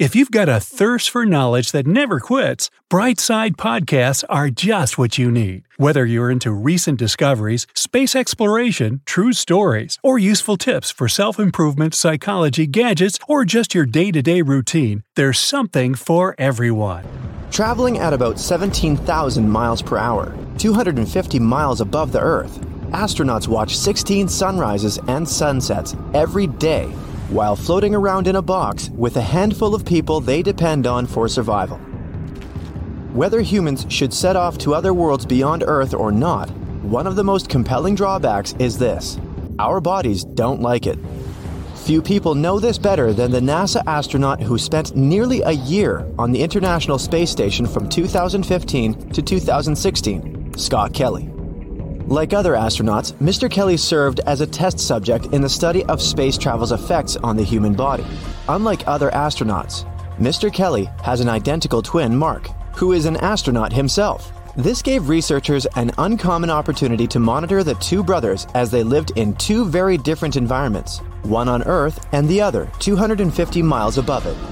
If you've got a thirst for knowledge that never quits, Brightside Podcasts are just what you need. Whether you're into recent discoveries, space exploration, true stories, or useful tips for self-improvement, psychology, gadgets, or just your day-to-day routine, there's something for everyone. Traveling at about 17,000 miles per hour, 250 miles above the Earth, astronauts watch 16 sunrises and sunsets every day while floating around in a box with a handful of people they depend on for survival. Whether humans should set off to other worlds beyond Earth or not, one of the most compelling drawbacks is this: our bodies don't like it. Few people know this better than the NASA astronaut who spent nearly a year on the International Space Station from 2015 to 2016, Scott Kelly. Like other astronauts, Mr. Kelly served as a test subject in the study of space travel's effects on the human body. Unlike other astronauts, Mr. Kelly has an identical twin, Mark, who is an astronaut himself. This gave researchers an uncommon opportunity to monitor the two brothers as they lived in two very different environments, one on Earth and the other 250 miles above it.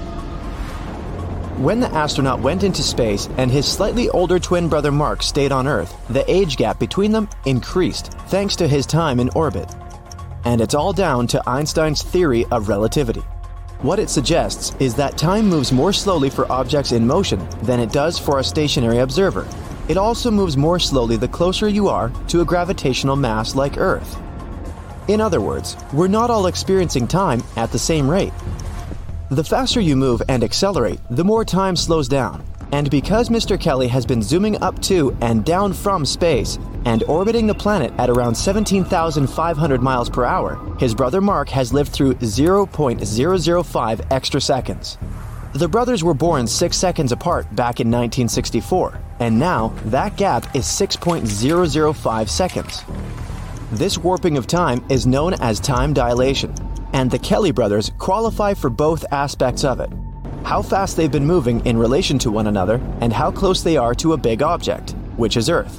When the astronaut went into space and his slightly older twin brother Mark stayed on Earth, the age gap between them increased thanks to his time in orbit. And it's all down to Einstein's theory of relativity. What it suggests is that time moves more slowly for objects in motion than it does for a stationary observer. It also moves more slowly the closer you are to a gravitational mass like Earth. In other words, we're not all experiencing time at the same rate. The faster you move and accelerate, the more time slows down. And because Mr. Kelly has been zooming up to and down from space and orbiting the planet at around 17,500 miles per hour, his brother Mark has lived through 0.005 extra seconds. The brothers were born 6 seconds apart back in 1964, and now that gap is 6.005 seconds. This warping of time is known as time dilation, and the Kelly brothers qualify for both aspects of it: how fast they've been moving in relation to one another and how close they are to a big object, which is Earth.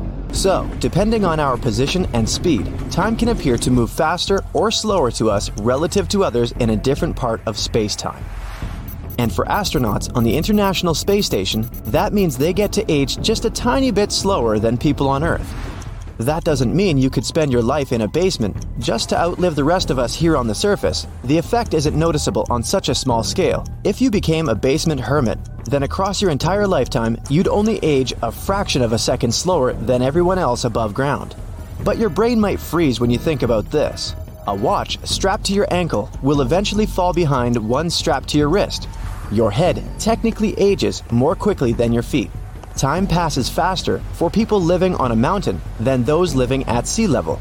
So, depending on our position and speed, time can appear to move faster or slower to us relative to others in a different part of space-time. And for astronauts on the International Space Station, that means they get to age just a tiny bit slower than people on Earth. That doesn't mean you could spend your life in a basement just to outlive the rest of us here on the surface. The effect isn't noticeable on such a small scale. If you became a basement hermit, then across your entire lifetime, you'd only age a fraction of a second slower than everyone else above ground. But your brain might freeze when you think about this. A watch strapped to your ankle will eventually fall behind one strapped to your wrist. Your head technically ages more quickly than your feet. Time passes faster for people living on a mountain than those living at sea level.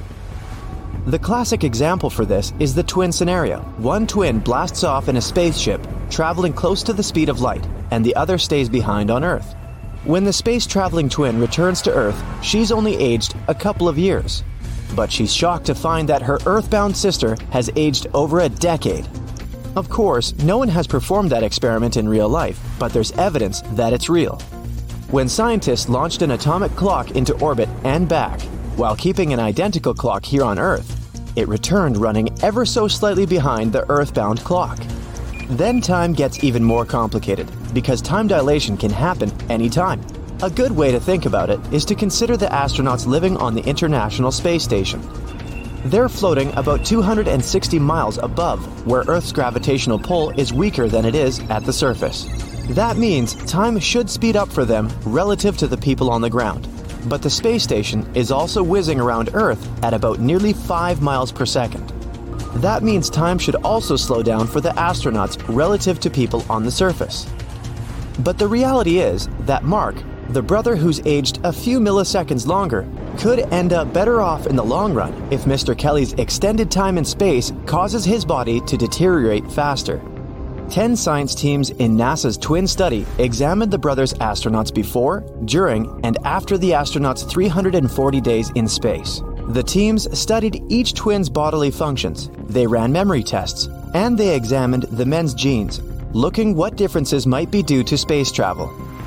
The classic example for this is the twin scenario. One twin blasts off in a spaceship, traveling close to the speed of light, and the other stays behind on Earth. When the space-traveling twin returns to Earth, she's only aged a couple of years. But she's shocked to find that her Earthbound sister has aged over a decade. Of course, no one has performed that experiment in real life, but there's evidence that it's real. When scientists launched an atomic clock into orbit and back, while keeping an identical clock here on Earth, it returned running ever so slightly behind the Earthbound clock. Then time gets even more complicated, because time dilation can happen anytime. A good way to think about it is to consider the astronauts living on the International Space Station. They're floating about 260 miles above where Earth's gravitational pull is weaker than it is at the surface. That means time should speed up for them relative to the people on the ground. But the space station is also whizzing around Earth at about nearly 5 miles per second. That means time should also slow down for the astronauts relative to people on the surface. But the reality is that Mark, the brother who's aged a few milliseconds longer, could end up better off in the long run if Mr. Kelly's extended time in space causes his body to deteriorate faster. 10 science teams in NASA's twin study examined the brothers' astronauts before, during, and after the astronauts' 340 days in space. The teams studied each twin's bodily functions, they ran memory tests, and they examined the men's genes, looking what differences might be due to space travel.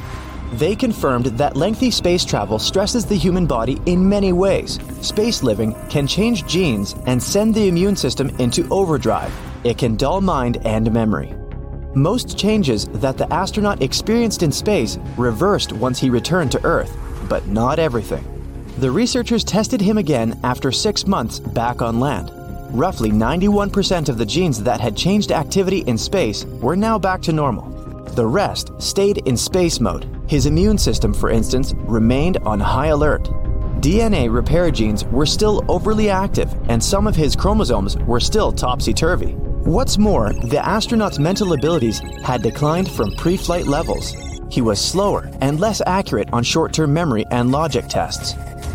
They confirmed that lengthy space travel stresses the human body in many ways. Space living can change genes and send the immune system into overdrive. It can dull mind and memory. Most changes that the astronaut experienced in space reversed once he returned to Earth, but not everything. The researchers tested him again after 6 months back on land. Roughly 91% of the genes that had changed activity in space were now back to normal. The rest stayed in space mode. His immune system, for instance, remained on high alert. DNA repair genes were still overly active, and some of his chromosomes were still topsy-turvy. What's more, the astronaut's mental abilities had declined from pre-flight levels. He was slower and less accurate on short-term memory and logic tests.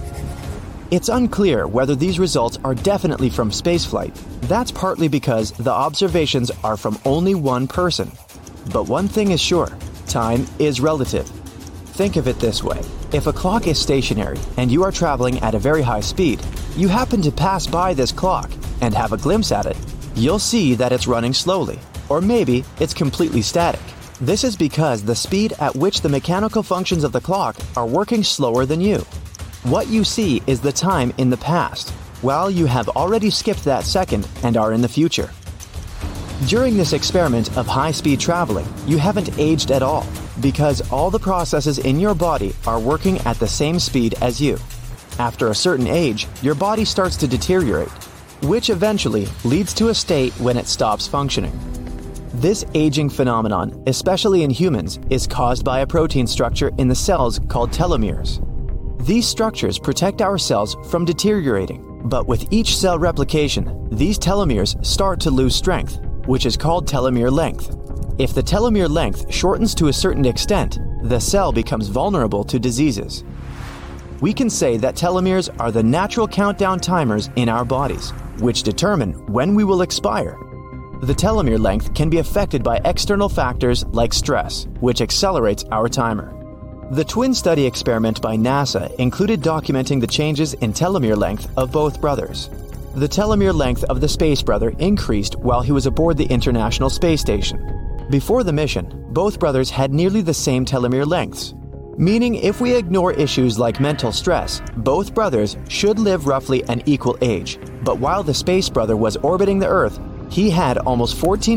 It's unclear whether these results are definitely from spaceflight. That's partly because the observations are from only one person. But one thing is sure, time is relative. Think of it this way. If a clock is stationary and you are traveling at a very high speed, you happen to pass by this clock and have a glimpse at it, you'll see that it's running slowly, or maybe it's completely static. This is because the speed at which the mechanical functions of the clock are working slower than you. What you see is the time in the past, while you have already skipped that second and are in the future. During this experiment of high-speed traveling, you haven't aged at all, because all the processes in your body are working at the same speed as you. After a certain age, your body starts to deteriorate, which eventually leads to a state when it stops functioning. This aging phenomenon, especially in humans, is caused by a protein structure in the cells called telomeres. These structures protect our cells from deteriorating, but with each cell replication, these telomeres start to lose strength, which is called telomere length. If the telomere length shortens to a certain extent, the cell becomes vulnerable to diseases. We can say that telomeres are the natural countdown timers in our bodies, which determine when we will expire. The telomere length can be affected by external factors like stress, which accelerates our timer. The twin study experiment by NASA included documenting the changes in telomere length of both brothers. The telomere length of the space brother increased while he was aboard the International Space Station. Before the mission, both brothers had nearly the same telomere lengths, meaning if we ignore issues like mental stress, both brothers should live roughly an equal age. But while the space brother was orbiting the Earth, he had almost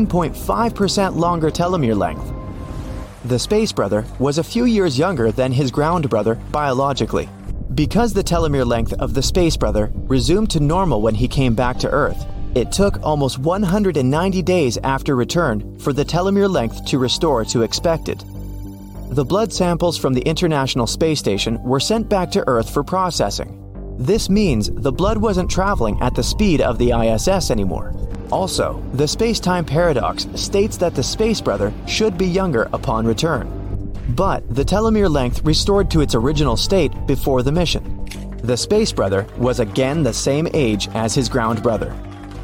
14.5% longer telomere length. The space brother was a few years younger than his ground brother biologically. Because the telomere length of the space brother resumed to normal when he came back to Earth, it took almost 190 days after return for the telomere length to restore to expected. The blood samples from the International Space Station were sent back to Earth for processing. This means the blood wasn't traveling at the speed of the ISS anymore. Also, the space-time paradox states that the space brother should be younger upon return. But the telomere length restored to its original state before the mission. The space brother was again the same age as his ground brother.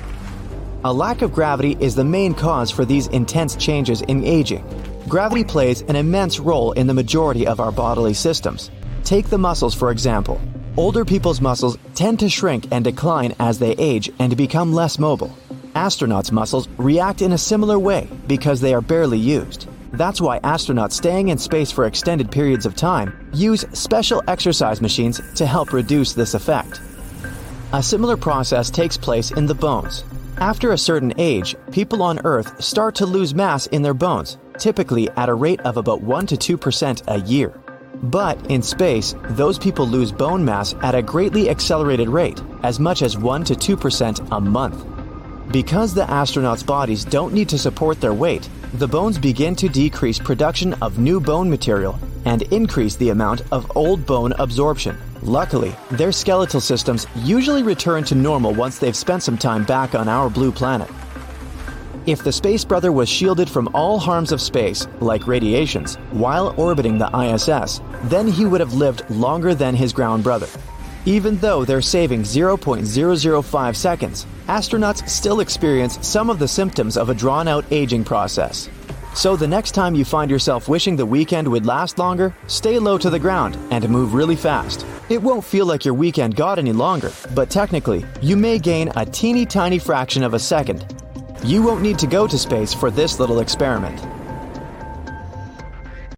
A lack of gravity is the main cause for these intense changes in aging. Gravity plays an immense role in the majority of our bodily systems. Take the muscles, for example. Older people's muscles tend to shrink and decline as they age and become less mobile. Astronauts' muscles react in a similar way because they are barely used. That's why astronauts staying in space for extended periods of time use special exercise machines to help reduce this effect. A similar process takes place in the bones. After a certain age, people on Earth start to lose mass in their bones, typically at a rate of about 1 to 2% a year. But in space, those people lose bone mass at a greatly accelerated rate, as much as 1 to 2% a month. Because the astronauts' bodies don't need to support their weight, the bones begin to decrease production of new bone material and increase the amount of old bone absorption. Luckily, their skeletal systems usually return to normal once they've spent some time back on our blue planet. If the space brother was shielded from all harms of space, like radiations, while orbiting the ISS, then he would have lived longer than his ground brother. Even though they're saving 0.005 seconds, astronauts still experience some of the symptoms of a drawn-out aging process. So the next time you find yourself wishing the weekend would last longer, stay low to the ground and move really fast. It won't feel like your weekend got any longer, but technically, you may gain a teeny tiny fraction of a second. You won't need to go to space for this little experiment.